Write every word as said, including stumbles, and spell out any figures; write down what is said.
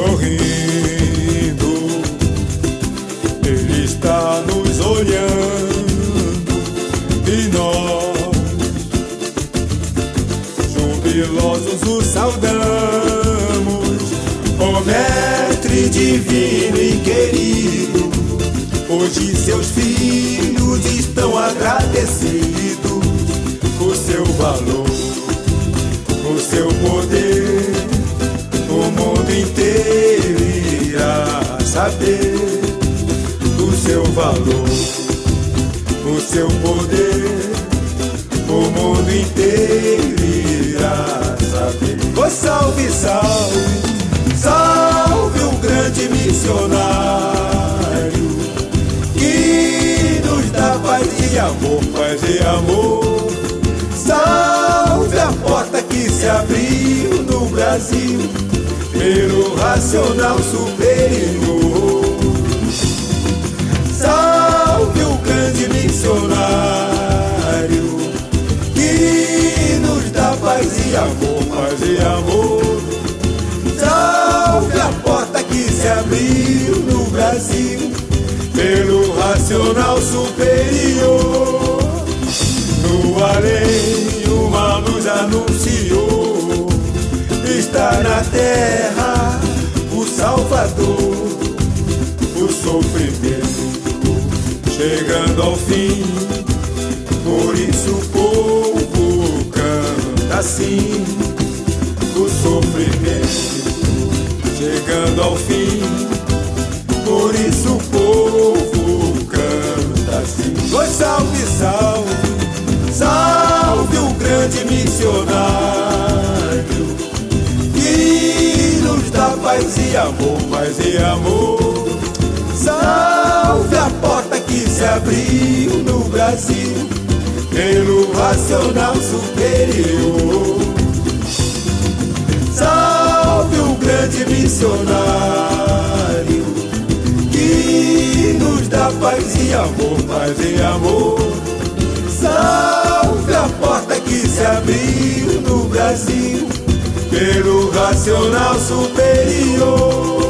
sorrindo, Ele está nos olhando e nós, jubilosos, o saudamos. Ó Mestre divino e querido, hoje seus filhos estão agradecidos por seu valor, por seu poder. O mundo inteiro irá saber do seu valor, o seu poder. O mundo inteiro irá saber. Oh, salve, salve, salve o grande missionário que nos dá paz e amor, paz e amor. Salve a porta que se abriu no Brasil pelo racional superior. Salve o grande missionário que nos dá paz e amor, paz e amor. Salve a porta que se abriu no Brasil pelo racional superior. No além uma luz anunciou, está na terra o Salvador. O sofrimento chegando ao fim, por isso o povo canta assim. O sofrimento chegando ao fim, por isso o povo canta assim. Oh, salve, salve, salve o grande missionário que nos dá paz e amor, paz e amor. Salve a porta que se abriu no Brasil pelo racional superior. Salve o grande missionário que nos dá paz e amor, paz e amor. Salve a porta que se abriu no Brasil pelo racional superior.